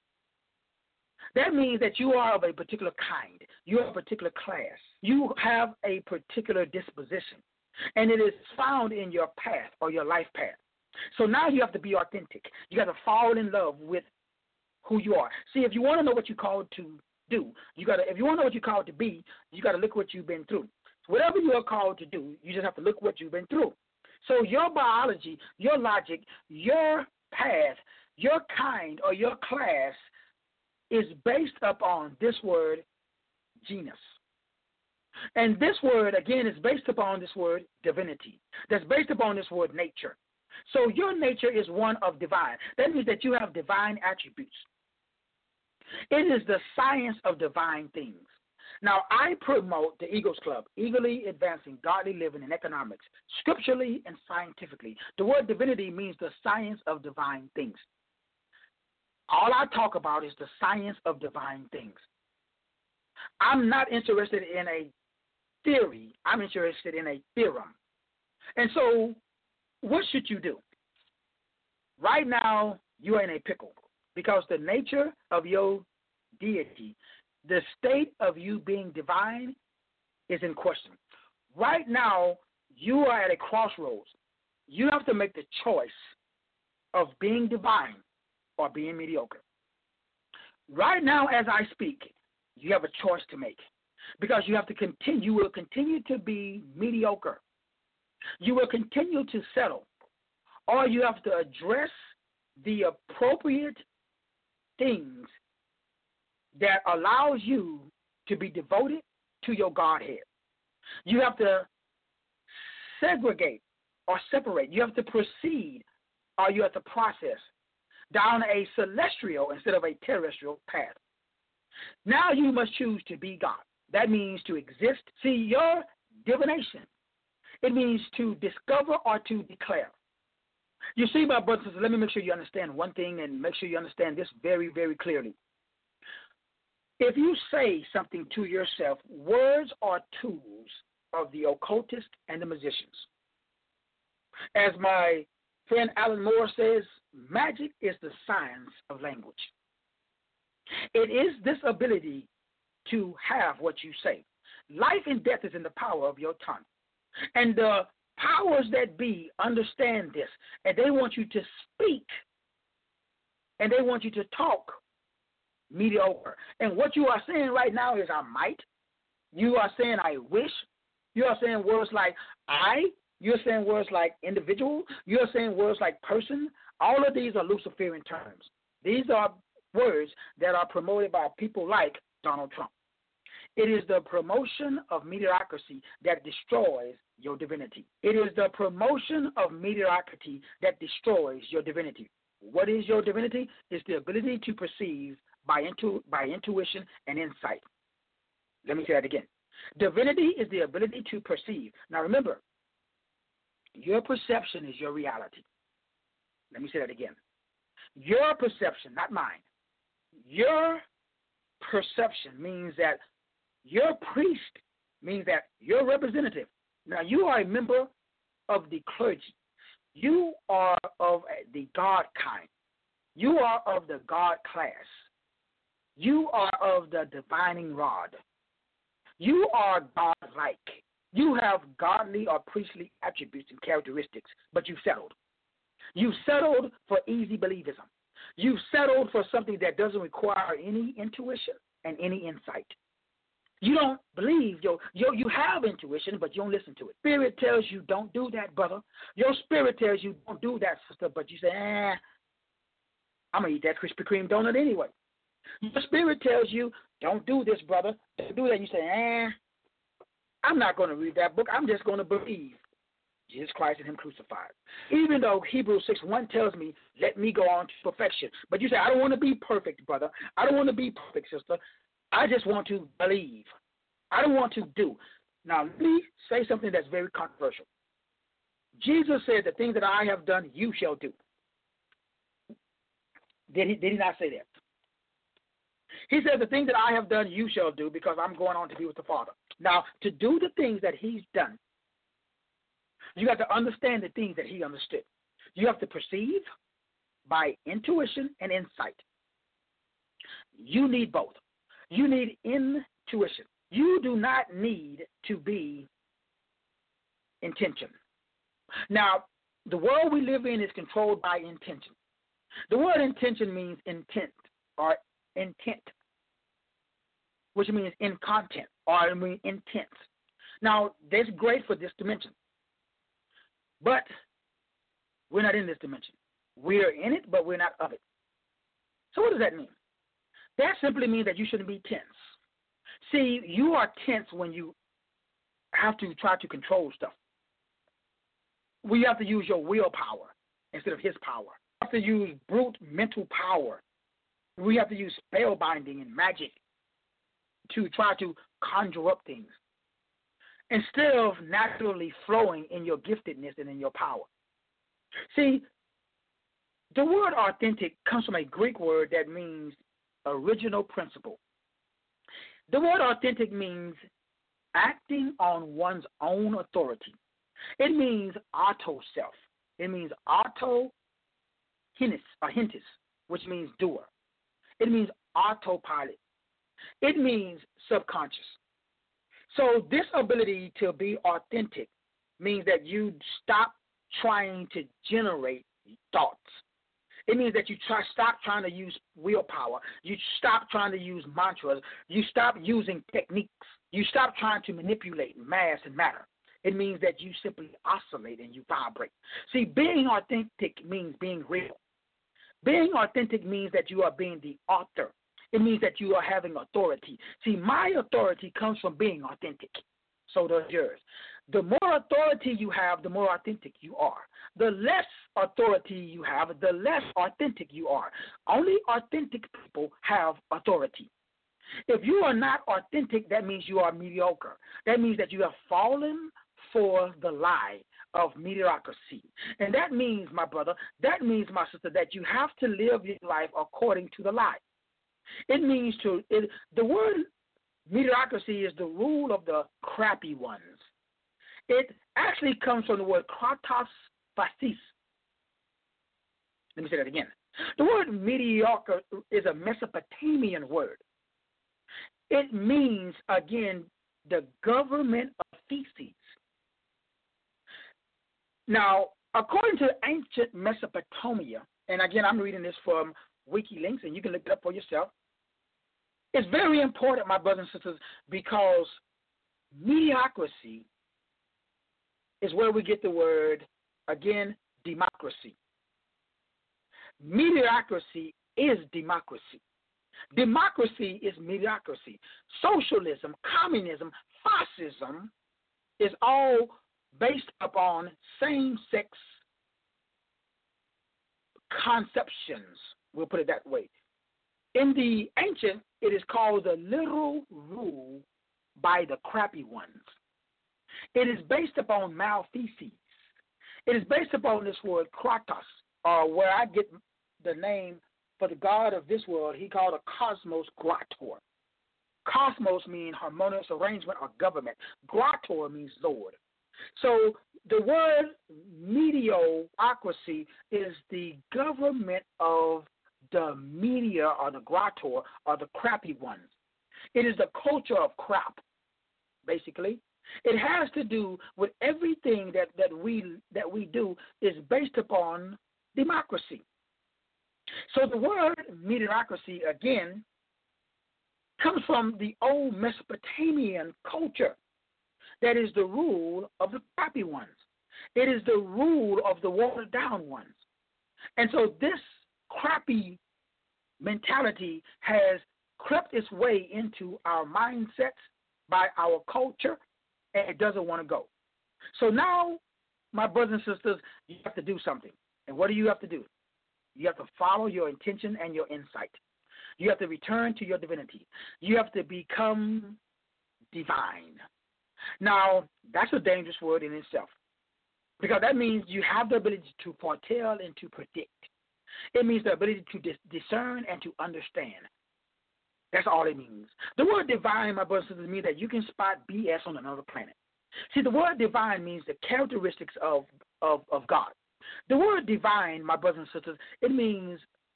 That means that you are of a particular kind. You are a particular class. You have a particular disposition, and it is found in your path or your life path. So now you have to be authentic. You got to fall in love with who you are. See, if you want to know what you're called to do, you got to. If you want to know what you're called to be, you got to look what you've been through. So whatever you are called to do, you just have to look what you've been through. So your biology, your logic, your path, your kind, or your class is based upon this word, genus. And this word, again, is based upon this word, divinity. That's based upon this word, nature. So your nature is one of divine. That means that you have divine attributes. It is the science of divine things. Now, I promote the Eagles Club, eagerly advancing godly living and economics, scripturally and scientifically. The word divinity means the science of divine things. All I talk about is the science of divine things. I'm not interested in a theory. I'm interested in a theorem. And so what should you do? Right now, you are in a pickle because the nature of your deity, the state of you being divine is in question. Right now, you are at a crossroads. You have to make the choice of being divine or being mediocre. Right now, as I speak, you have a choice to make because you have to continue. You will continue to be mediocre. You will continue to settle, or you have to address the appropriate things that allows you to be devoted to your Godhead. You have to segregate or separate. You have to proceed, or you have to process down a celestial instead of a terrestrial path. Now you must choose to be God. That means to exist. See, your divination, it means to discover or to declare. You see, my brothers and sisters, let me make sure you understand one thing and make sure you understand this very, very clearly. If you say something to yourself, words are tools of the occultist and the magicians. As my friend Alan Moore says, magic is the science of language. It is this ability to have what you say. Life and death is in the power of your tongue. And the powers that be understand this, and they want you to speak, and they want you to talk mediocre. And what you are saying right now is I might. You are saying I wish. You are saying words like I. You're saying words like individual. You're saying words like person. All of these are Luciferian terms. These are words that are promoted by people like Donald Trump. It is the promotion of mediocrity that destroys your divinity. It is the promotion of mediocrity that destroys your divinity. What is your divinity? It's the ability to perceive by, intu- by intuition and insight. Let me say that again. Divinity is the ability to perceive. Now remember, your perception is your reality. Let me say that again. Your perception, not mine. Your perception means that your priest means that your representative. Now, you are a member of the clergy. You are of the God kind. You are of the God class. You are of the divining rod. You are God-like. You have godly or priestly attributes and characteristics, but you've settled. You've settled for easy believism. You've settled for something that doesn't require any intuition and any insight. You don't believe, yo, yo, you have intuition, but you don't listen to it. Spirit tells you don't do that, brother. Your spirit tells you don't do that, sister, but you say, eh, I'm going to eat that Krispy Kreme donut anyway. Your spirit tells you don't do this, brother. Don't do that. You say, eh, I'm not going to read that book. I'm just going to believe Jesus Christ and him crucified. Even though Hebrews six one tells me, let me go on to perfection. But you say, I don't want to be perfect, brother. I don't want to be perfect, sister. I just want to believe. I don't want to do. Now, let me say something that's very controversial. Jesus said, the things that I have done, you shall do. Did he, did he not say that? He said, the things that I have done, you shall do, because I'm going on to be with the Father. Now, to do the things that he's done, you have to understand the things that he understood. You have to perceive by intuition and insight. You need both. You need intuition. You do not need to be intention. Now, the world we live in is controlled by intention. The word intention means intent or intent, which means in content or it means intent. Now, that's great for this dimension, but we're not in this dimension. We're in it, but we're not of it. So what does that mean? That simply means that you shouldn't be tense. See, you are tense when you have to try to control stuff. We have to use your willpower instead of his power. We have to use brute mental power. We have to use spell binding and magic to try to conjure up things instead of naturally flowing in your giftedness and in your power. See, the word authentic comes from a Greek word that means original principle. The word authentic means acting on one's own authority. It means auto-self. It means auto-hintis, or hintis, which means doer. It means autopilot. It means subconscious. So this ability to be authentic means that you stop trying to generate thoughts. It means that you try stop trying to use willpower. You stop trying to use mantras. You stop using techniques. You stop trying to manipulate mass and matter. It means that you simply oscillate and you vibrate. See, being authentic means being real. Being authentic means that you are being the author. It means that you are having authority. See, my authority comes from being authentic. So does yours. The more authority you have, the more authentic you are. The less authority you have, the less authentic you are. Only authentic people have authority. If you are not authentic, that means you are mediocre. That means that you have fallen for the lie of mediocrity. And that means, my brother, that means, my sister, that you have to live your life according to the lie. It means to, it, the word mediocrity is the rule of the crappy ones. It actually comes from the word kratos phasis. Let me say that again. The word mediocre is a Mesopotamian word. It means, again, the government of feces. Now, according to ancient Mesopotamia, and again, I'm reading this from WikiLinks, and you can look it up for yourself, it's very important, my brothers and sisters, because mediocrity is where we get the word, again, democracy. Mediocrity is democracy. Democracy is mediocrity. Socialism, communism, fascism is all based upon same-sex conceptions. We'll put it that way. In the ancient, it is called the literal rule by the crappy ones. It is based upon malfeasance. It is based upon this word kratos, or where I get the name for the God of this world. He called a cosmos grator. Cosmos means harmonious arrangement or government. Grator means Lord. So the word mediocrity is the government of the media or the grator or the crappy ones. It is the culture of crap, basically. It has to do with everything that, that we that we do is based upon democracy. So the word mediocrity, again, comes from the old Mesopotamian culture. That is the rule of the crappy ones. It is the rule of the watered down ones. And so this crappy mentality has crept its way into our mindsets by our culture, and it doesn't want to go. So now, my brothers and sisters, you have to do something. And what do you have to do? You have to follow your intention and your insight. You have to return to your divinity. You have to become divine. Now, that's a dangerous word in itself, because that means you have the ability to foretell and to predict. It means the ability to dis- discern and to understand. That's all it means. The word divine, my brothers and sisters, means that you can spot B S on another planet. See, the word divine means the characteristics of, of, of God. The word divine, my brothers and sisters, it means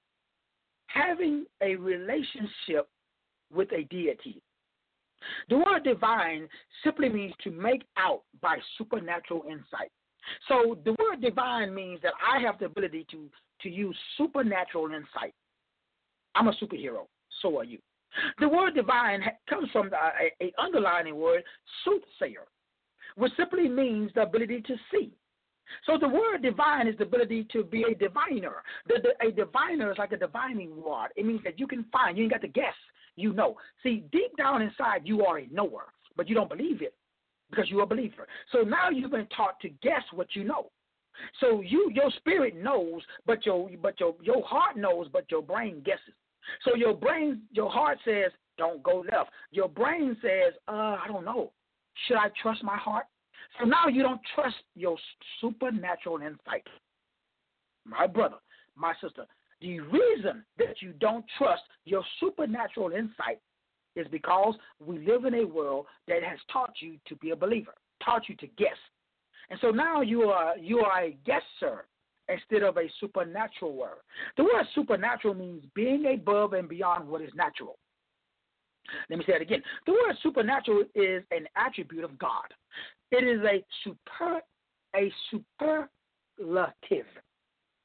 having a relationship with a deity. The word divine simply means to make out by supernatural insight. So the word divine means that I have the ability to, to use supernatural insight. I'm a superhero. So are you. The word divine comes from the, a, a underlining word, soothsayer, which simply means the ability to see. So the word divine is the ability to be a diviner. The, the, a diviner is like a divining rod. It means that you can find, you ain't got to guess, you know. See, deep down inside, you are a knower, but you don't believe it because you're a believer. So now you've been taught to guess what you know. So you, your spirit knows, but your, but your, your heart knows, but your brain guesses. So your brain, your heart says, don't go left. Your brain says, uh, I don't know. Should I trust my heart? So now you don't trust your supernatural insight. My brother, my sister, the reason that you don't trust your supernatural insight is because we live in a world that has taught you to be a believer, taught you to guess. And so now you are you are a guesser instead of a supernatural word. The word supernatural means being above and beyond what is natural. Let me say it again. The word supernatural is an attribute of God. It is a super, a superlative.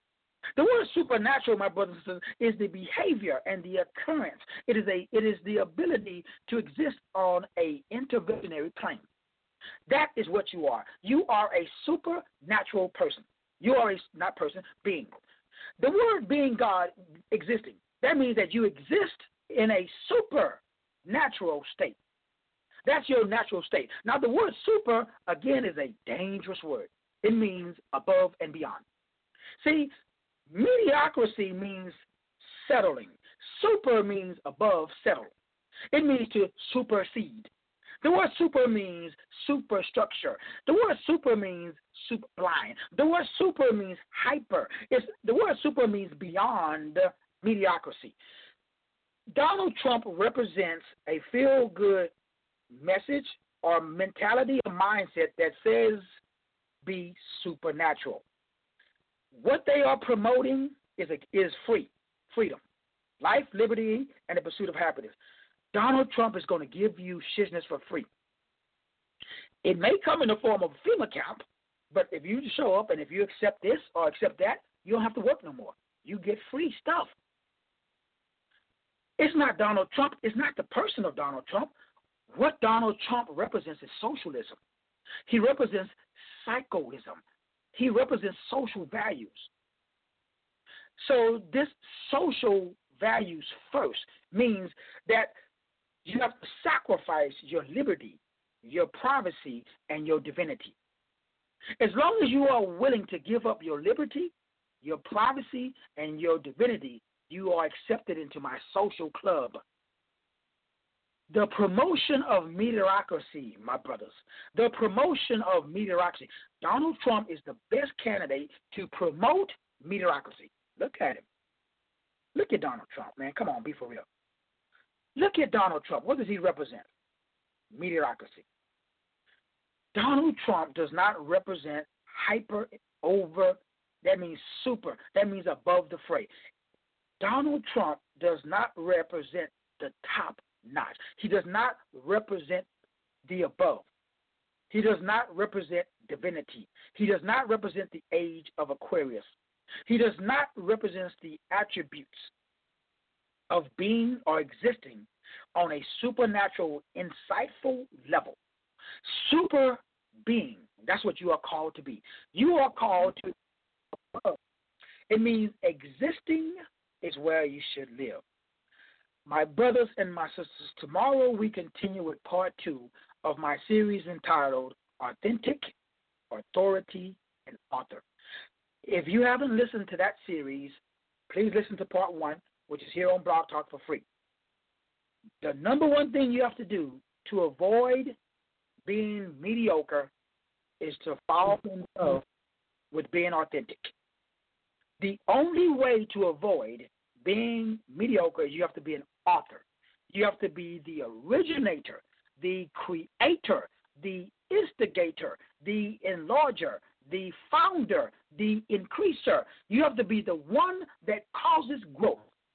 The word supernatural, my brothers and sisters, is the behavior and the occurrence. It is a it is the ability to exist on a intervisionary plane. That is what you are. You are a supernatural person. You are a not person, being. The word being God, existing, that means that you exist in a supernatural state. That's your natural state. Now, the word super, again, is a dangerous word. It means above and beyond. See, mediocrity means settling. Super means above, settle. It means to supersede. The word super means superstructure. The word super means super blind. The word super means hyper. It's, the word super means beyond mediocrity. Donald Trump represents a feel-good message or mentality or mindset that says be supernatural. What they are promoting is a, is free, freedom, life, liberty, and the pursuit of happiness. Donald Trump is going to give you shizness for free. It may come in the form of a FEMA camp, but if you show up and if you accept this or accept that, you don't have to work no more. You get free stuff. It's not Donald Trump. It's not the person of Donald Trump. What Donald Trump represents is socialism. He represents psychoism. He represents social values. So this social values first means that you have to sacrifice your liberty, your privacy, and your divinity. As long as you are willing to give up your liberty, your privacy, and your divinity, you are accepted into my social club. The promotion of mediocrity, my brothers, the promotion of mediocrity. Donald Trump is the best candidate to promote mediocrity. Look at him. Look at Donald Trump, man. Come on, be for real. Look at Donald Trump. What does he represent? Mediocrity. Donald Trump does not represent hyper, over, that means super, that means above the fray. Donald Trump does not represent the top notch. He does not represent the above. He does not represent divinity. He does not represent the age of Aquarius. He does not represent the attributes of being or existing on a supernatural, insightful level. Super being, that's what you are called to be. You are called to, it means existing is where you should live. My brothers and my sisters, tomorrow we continue with part two of my series entitled Authentic, Authority, and Author. If you haven't listened to that series, please listen to part one, which is here on Blog Talk for free. The number one thing you have to do to avoid being mediocre is to fall in love with being authentic. The only way to avoid being mediocre is you have to be an author. You have to be the originator, the creator, the instigator, the enlarger, the founder, the increaser. You have to be the one that causes growth.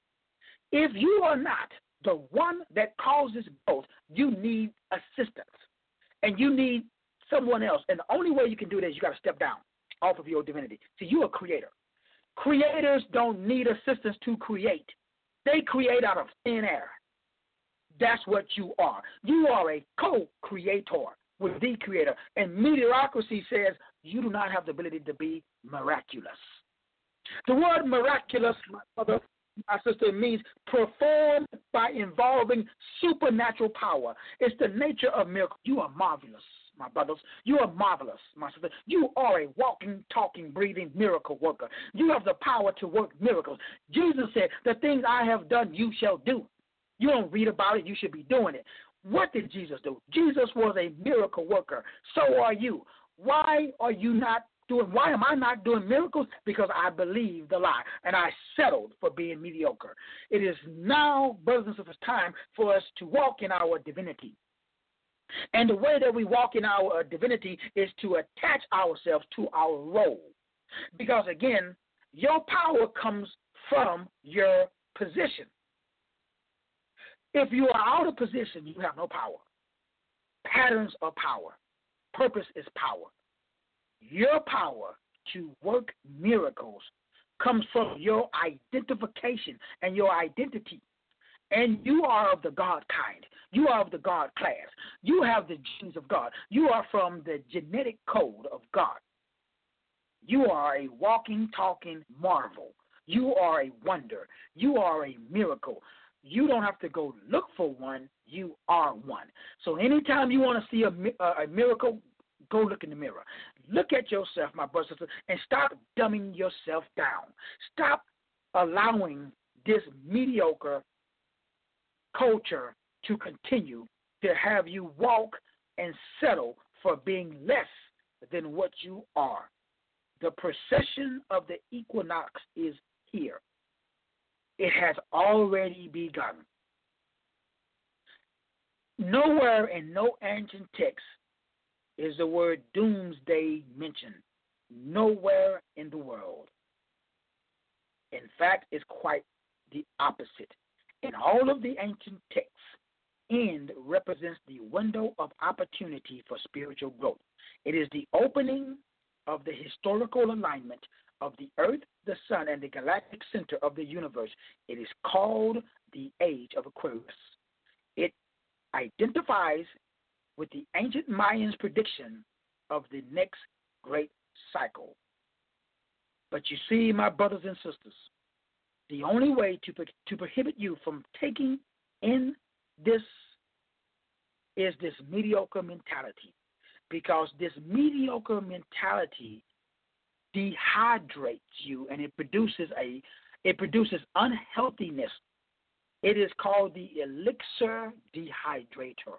If you are not the one that causes growth, you need assistance. And you need someone else. And the only way you can do that is you got to step down off of your divinity. See, you're a creator. Creators don't need assistance to create. They create out of thin air. That's what you are. You are a co-creator with the creator. And mediocrity says you do not have the ability to be miraculous. The word miraculous, my brother, my sister, means performed by involving supernatural power. It's the nature of miracle. You are marvelous, my brothers. You are marvelous, my sister. You are a walking, talking, breathing miracle worker. You have the power to work miracles. Jesus said, the things I have done, you shall do. You don't read about it. You should be doing it. What did Jesus do? Jesus was a miracle worker. So are you. Why are you not doing, why am I not doing miracles? Because I believe the lie, and I settled for being mediocre. It is now, brothers and sisters, time for us to walk in our divinity. And the way that we walk in our divinity is to attach ourselves to our role. Because, again, your power comes from your position. If you are out of position, you have no power. Patterns are power. Purpose is power. Your power to work miracles comes from your identification and your identity. And you are of the God kind. You are of the God class. You have the genes of God. You are from the genetic code of God. You are a walking, talking marvel. You are a wonder. You are a miracle. You don't have to go look for one. You are one. So anytime you want to see a, a miracle, go look in the mirror. Look at yourself, my brothers and sisters, and stop dumbing yourself down. Stop allowing this mediocre culture to continue to have you walk and settle for being less than what you are. The procession of the equinox is here. It has already begun. Nowhere in no ancient text is the word doomsday mentioned. Nowhere in the world. In fact, it's quite the opposite. In all of the ancient texts, end represents the window of opportunity for spiritual growth. It is the opening of the historical alignment of the earth, the sun, and the galactic center of the universe. It is called the Age of Aquarius. It identifies with the ancient Mayans' prediction of the next great cycle. But you see, my brothers and sisters, the only way to, to prohibit you from taking in this is this mediocre mentality. Because this mediocre mentality dehydrates you, and it produces a it produces unhealthiness. It is called the elixir dehydrator.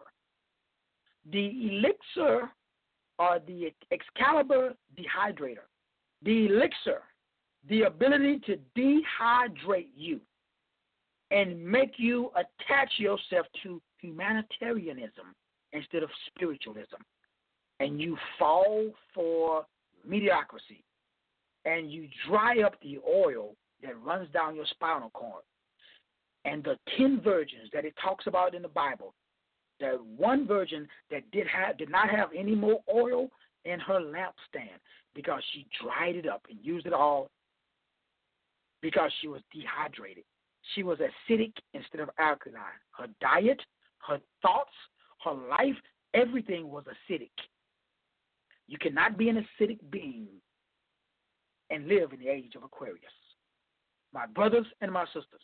The elixir or the Excalibur dehydrator. The elixir, the ability to dehydrate you and make you attach yourself to humanitarianism instead of spiritualism. And you fall for mediocrity, and you dry up the oil that runs down your spinal cord. And the ten virgins that it talks about in the Bible, the one virgin that did have did not have any more oil in her lampstand because she dried it up and used it all because she was dehydrated. She was acidic instead of alkaline. Her diet, her thoughts, her life, everything was acidic. You cannot be an acidic being and live in the age of Aquarius. My brothers and my sisters,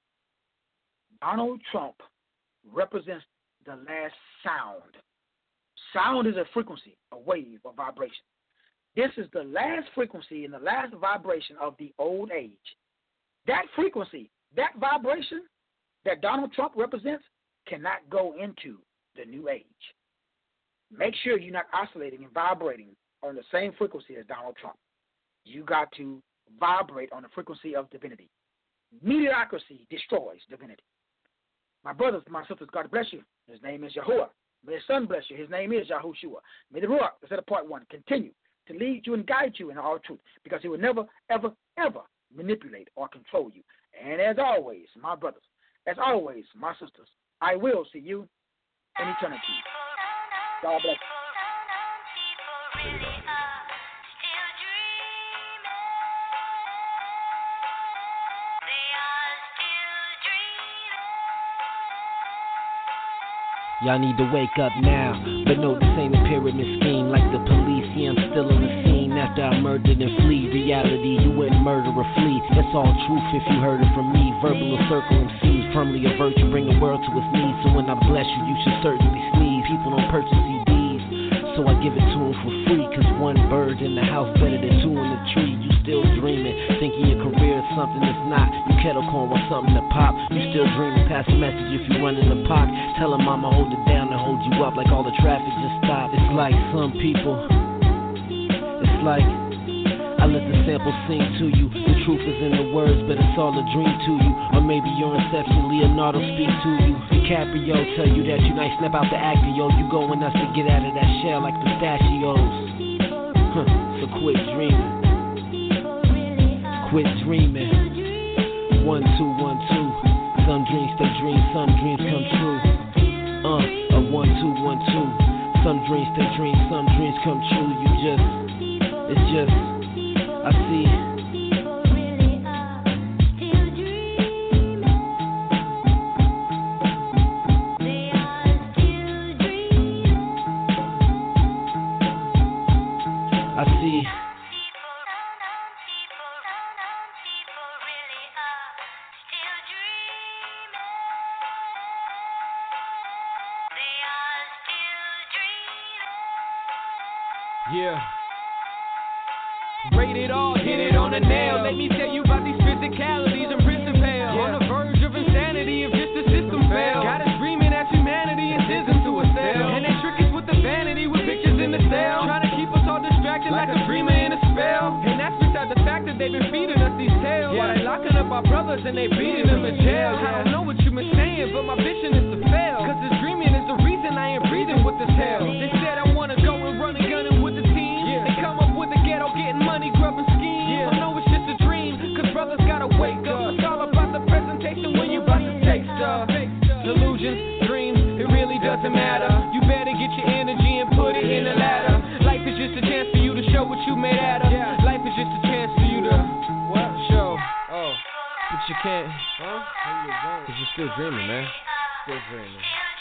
Donald Trump represents the last sound. Sound is a frequency, a wave, a vibration. This is the last frequency and the last vibration of the old age. That frequency, that vibration that Donald Trump represents cannot go into the new age. Make sure you're not oscillating and vibrating on the same frequency as Donald Trump. You got to vibrate on the frequency of divinity. Mediocrity destroys divinity. My brothers, my sisters, God bless you. His name is Yahuwah. May His Son bless you. His name is Yahushua. May the Ruach, instead of part one, continue to lead you and guide you in all truth, because He will never, ever, ever manipulate or control you. And as always, my brothers, as always, my sisters, I will see you in eternity. God bless you. Y'all need to wake up now, but no, this ain't a pyramid scheme like the police. Yeah, I'm still on the scene after I murdered and flee. Reality, you wouldn't murder or flee. That's all truth if you heard it from me. Verbal or circle M Cs, firmly a virtue, bring the world to its knees. So when I bless you, you should certainly sneeze. People don't purchase C Ds, so I give it to them for free. Cause one bird in the house better than two in the tree. You still dreaming, thinking your career is something that's not. You kettle corn want something to pop. You still dreaming, pass a message if you run in the park. Tell them I'ma hold it down and hold you up like all the traffic just stopped. It's like some people, it's like I let the sample sing to you. The truth is in the words, but it's all a dream to you. Or maybe your inception, Leonardo speak to you. DiCaprio tell you that you nice, snap out the actor, yo. You going nuts to get out of that shell like pistachios. Huh, so quit dreaming. Quit dreaming. One, two, one, two. Some dreams stay dreams, some dreams come true. Uh, a one, two, one, two. Some dreams stay dreams, some dreams come true. You just, it's just, I see, see. Yeah. Rated all, hit it on the nail. Let me tell you about these physicalities and prison pale. Yeah. On the verge of insanity if just the system fails. Got us screaming at humanity and scissors to a cell. And they trick us with the vanity with pictures in the cell. Trying to keep us all distracted like a dreamer in a spell. And that's beside the fact that they've been feeding us these tales. Yeah. While they locking up our brothers and they beating them in jail. Yeah. I don't know what you've been saying, but my vision is to fail. Cause this dreaming is the reason I ain't breathing with this hell. They said I wanna go and run and gun it with the team. Yeah. They come up with the ghetto, getting money, grubbing schemes. Yeah. I know it's just a dream, cause brothers gotta wake up. It's all about the presentation when you about to take stuff. Delusions, dreams, it really doesn't matter. You better get your energy and put it in the ladder. Life is just a chance for you to show what you made out of. Yeah. Life is just a chance for you to what? Show. Oh, but you can't. Huh? Cause you're still dreaming, man. Still dreaming.